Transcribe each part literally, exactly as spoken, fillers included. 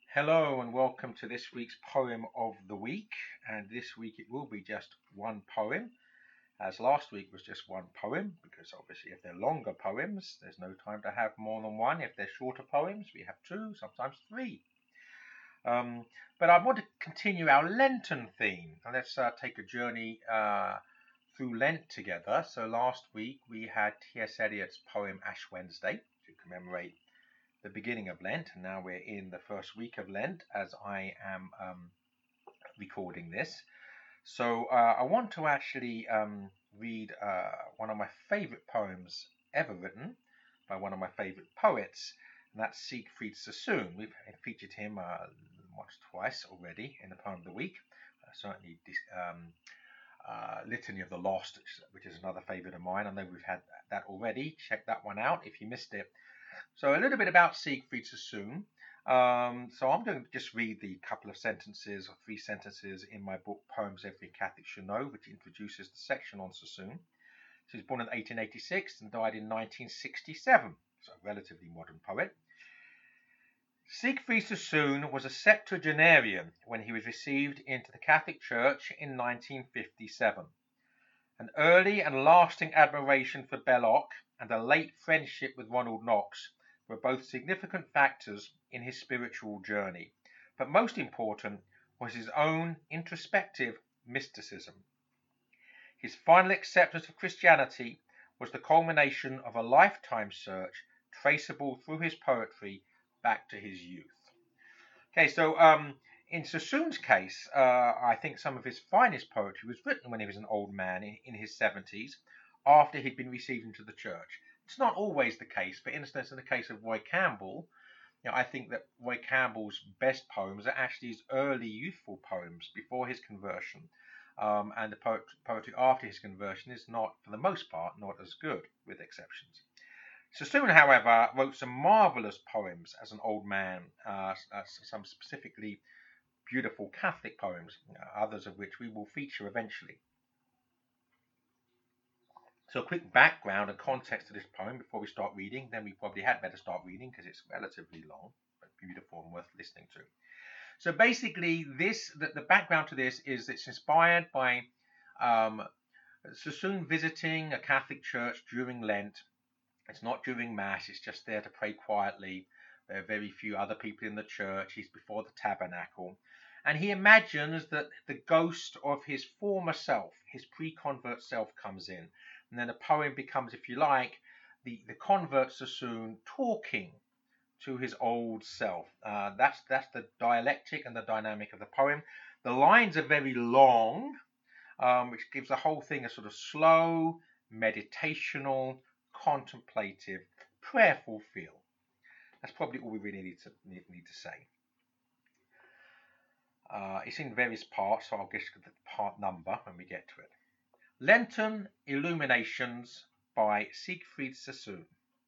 Hello and welcome to this week's poem of the week. And this week it will be just one poem, as last week was just one poem, because obviously if they're longer poems, there's no time to have more than one. If they're shorter poems, we have two, sometimes three. Um, but I want to continue our Lenten theme. And let's uh, take a journey uh, through Lent together. So last week we had T S. Eliot's poem Ash Wednesday to commemorate the beginning of Lent, and now we're in the first week of Lent as I am um, recording this. So uh, I want to actually um, read uh, one of my favorite poems ever written by one of my favorite poets, and that's Siegfried Sassoon. We've featured him uh, once, twice already in the poem of the week. Uh, certainly, um, uh, Litany of the Lost, which is another favorite of mine. I know we've had that already. Check that one out if you missed it. So a little bit about Siegfried Sassoon. Um, so I'm going to just read the couple of sentences or three sentences in my book Poems Every Catholic Should Know, which introduces the section on Sassoon. He was born in eighteen eighty-six and died in nineteen sixty-seven, so a relatively modern poet. Siegfried Sassoon was a septuagenarian when he was received into the Catholic Church in nineteen fifty-seven. An early and lasting admiration for Belloc and a late friendship with Ronald Knox were both significant factors in his spiritual journey, but most important was his own introspective mysticism. His final acceptance of Christianity was the culmination of a lifetime search traceable through his poetry back to his youth. Okay, so um, in Sassoon's case, uh, I think some of his finest poetry was written when he was an old man in, in his seventies, after he'd been received into the church. It's not always the case. For instance, in the case of Roy Campbell, you know, I think that Roy Campbell's best poems are actually his early youthful poems before his conversion. Um, and the poet, poetry after his conversion is not, for the most part, not as good, with exceptions. Sassoon, however, wrote some marvellous poems as an old man, uh, uh, some specifically beautiful Catholic poems, uh, others of which we will feature eventually. So a quick background and context to this poem before we start reading, then we probably had better start reading because it's relatively long, but beautiful and worth listening to. So basically, this the, the background to this is it's inspired by um, Sassoon visiting a Catholic church during Lent. It's not during Mass, it's just there to pray quietly. There are very few other people in the church. He's before the tabernacle. And he imagines that the ghost of his former self, his pre-convert self, comes in. And then the poem becomes, if you like, the, the convert Sassoon talking to his old self. Uh, that's, that's the dialectic and the dynamic of the poem. The lines are very long, um, which gives the whole thing a sort of slow, meditational, contemplative, prayerful feel. That's probably all we really need to need, need to say. Uh, it's in various parts, so I'll get to the part number when we get to it. Lenten Illuminations by Siegfried Sassoon.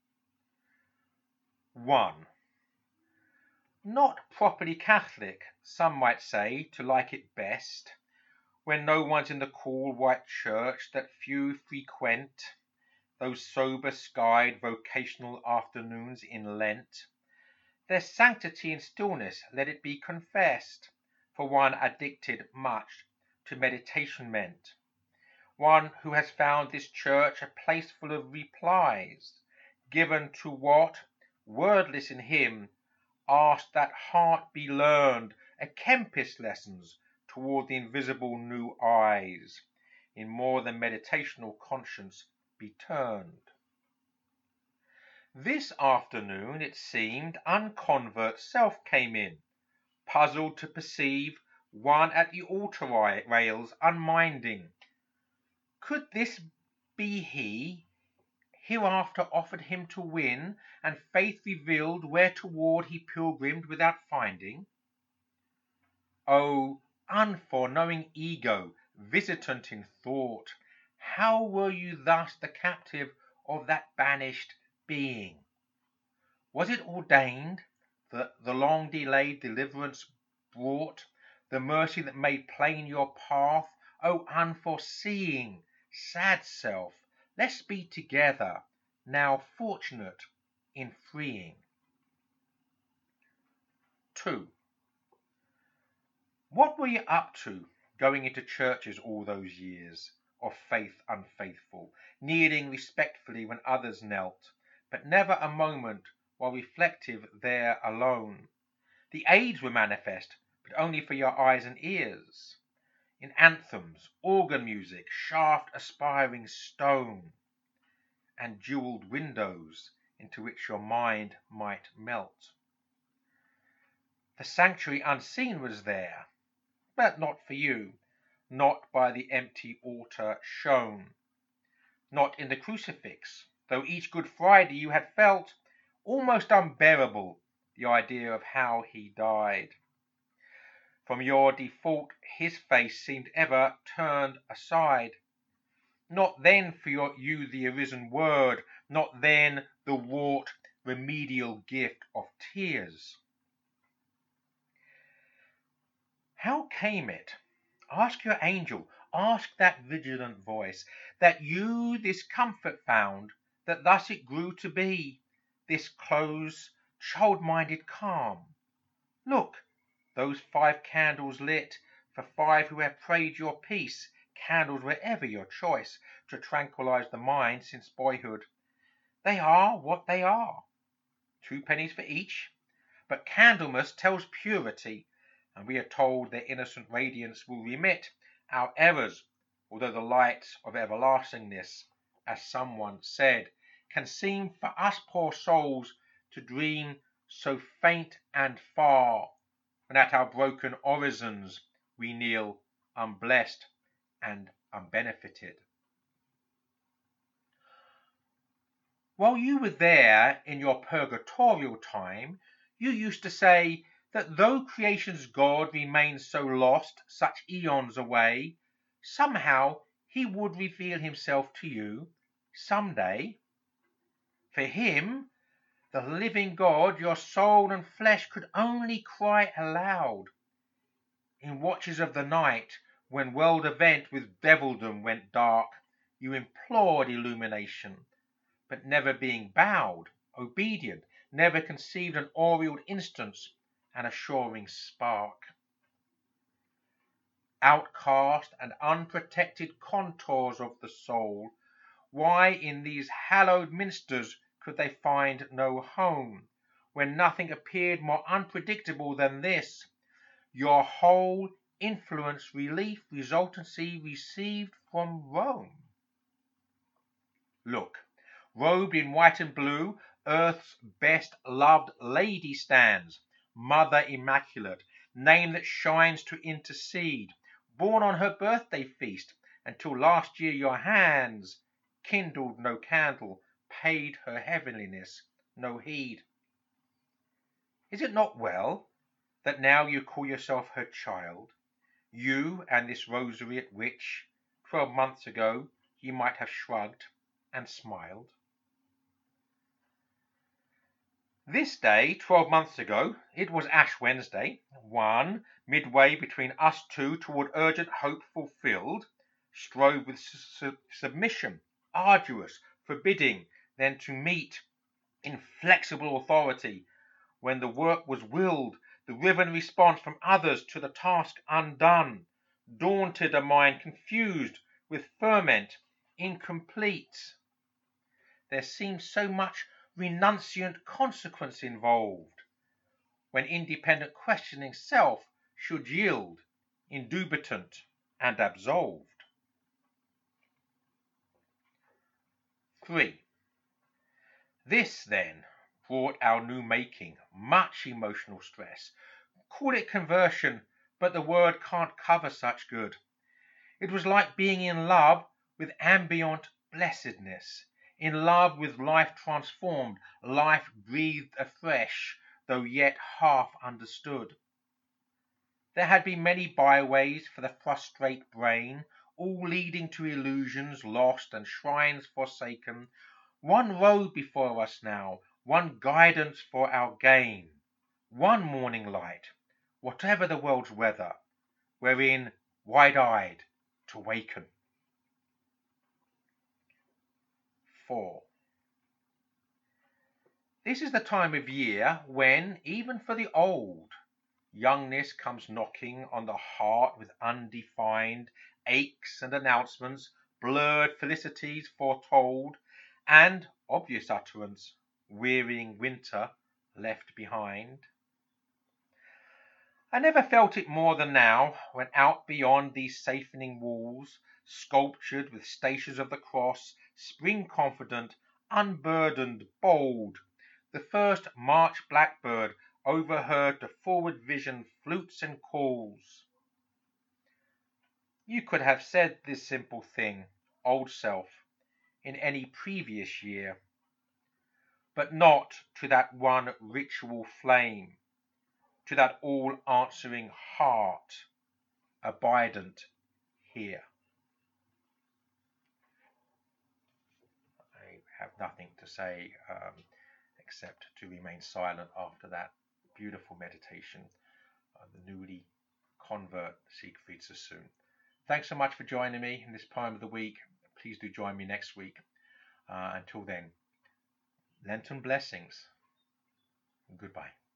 one. Not properly Catholic, some might say, to like it best, when no one's in the cool white church that few frequent, those sober-skied vocational afternoons in Lent. Their sanctity and stillness, let it be confessed, for one addicted much to meditation meant. One who has found this church a place full of replies, given to what, wordless in him, asked that heart be learned, a Kempis lessons toward the invisible new eyes, in more than meditational conscience be turned. This afternoon, it seemed, unconvert self came in, puzzled to perceive one at the altar rails unminding. Could this be he, hereafter offered him to win, and faith revealed where toward he pilgrimed without finding? O unforeknowing ego, visitant in thought, how were you thus the captive of that banished being? Was it ordained that the long-delayed deliverance brought, the mercy that made plain your path? O unforeseeing, sad self, let's be together, now fortunate in freeing. two. What were you up to, going into churches all those years, of faith unfaithful, kneeling respectfully when others knelt, but never a moment while reflective there alone? The aids were manifest, but only for your eyes and ears, in anthems, organ music, shaft aspiring stone, and jewelled windows into which your mind might melt. The sanctuary unseen was there, but not for you, not by the empty altar shown, not in the crucifix, though each Good Friday you had felt almost unbearable the idea of how he died. From your default his face seemed ever turned aside. Not then for your, you the arisen word, not then the wrought remedial gift of tears. How came it? Ask your angel, ask that vigilant voice, that you this comfort found, that thus it grew to be, this close, child-minded calm. Look, those five candles lit, for five who have prayed your peace, candles wherever your choice, to tranquilize the mind since boyhood. They are what they are, two pennies for each, but Candlemas tells purity, and we are told their innocent radiance will remit our errors, although the light of everlastingness, as someone said, can seem for us poor souls to dream so faint and far, when at our broken orisons we kneel unblessed and unbenefited. While you were there in your purgatorial time, you used to say that though creation's God remains so lost such eons away, somehow he would reveal himself to you some day. For him, the living God, your soul and flesh could only cry aloud. In watches of the night, when world event with devilldom went dark, you implored illumination, but never being bowed, obedient, never conceived an aureoled instance, an assuring spark. Outcast and unprotected contours of the soul, why in these hallowed minsters could they find no home, when nothing appeared more unpredictable than this, your whole influence, relief, resultancy received from Rome? Look, robed in white and blue, earth's best loved lady stands, Mother Immaculate, name that shines to intercede, born on her birthday feast, until last year your hands kindled no candle, paid her heavenliness no heed. Is it not well that now you call yourself her child, you and this rosary at which, twelve months ago, you might have shrugged and smiled? This day, twelve months ago, it was Ash Wednesday, one, midway between us two toward urgent hope fulfilled, strove with su- submission, arduous, forbidding, then to meet inflexible authority, when the work was willed, the riven response from others to the task undone, daunted a mind confused with ferment, incomplete. There seemed so much renunciant consequence involved, when independent questioning self should yield, indubitant and absolved. three. This, then, brought our new making much emotional stress. Call it conversion, but the word can't cover such good. It was like being in love with ambient blessedness, in love with life transformed, life breathed afresh, though yet half understood. There had been many byways for the frustrate brain, all leading to illusions lost and shrines forsaken. One road before us now, one guidance for our gain, one morning light, whatever the world's weather, wherein wide-eyed to waken. four. This is the time of year when, even for the old, youngness comes knocking on the heart with undefined aches and announcements, blurred felicities foretold, and obvious utterance, wearying winter left behind. I never felt it more than now, when out beyond these safening walls, sculptured with stations of the cross, spring confident, unburdened, bold, the first March blackbird overheard to forward vision flutes and calls. You could have said this simple thing, old self, in any previous year, but not to that one ritual flame, to that all-answering heart, abident here. I have nothing to say um, except to remain silent after that beautiful meditation of the newly convert Siegfried Sassoon. Thanks so much for joining me in this poem of the week. Please do join me next week. Uh, until then, Lenten blessings and goodbye.